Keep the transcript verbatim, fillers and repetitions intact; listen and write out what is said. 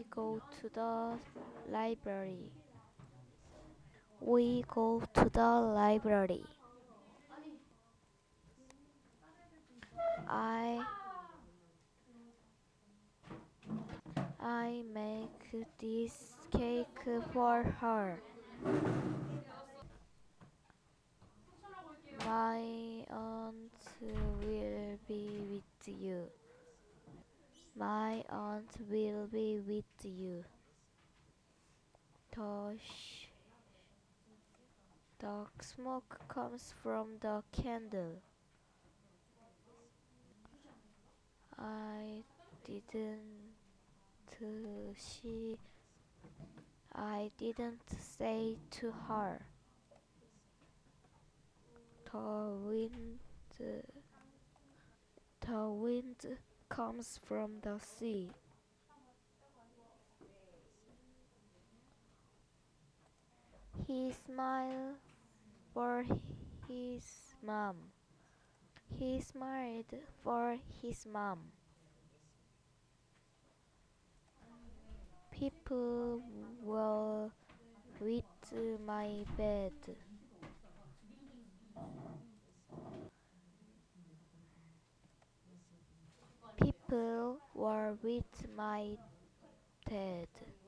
go to the library. We go to the library. I I make this cake for her. My aunt will be with you. My aunt will be with you. The, sh- the smoke comes from the candle. I didn't she I didn't say to her. The wind the wind comes from the sea. He smiled for his mom. He smiled for his mom. People were with my bed. People were with my dad.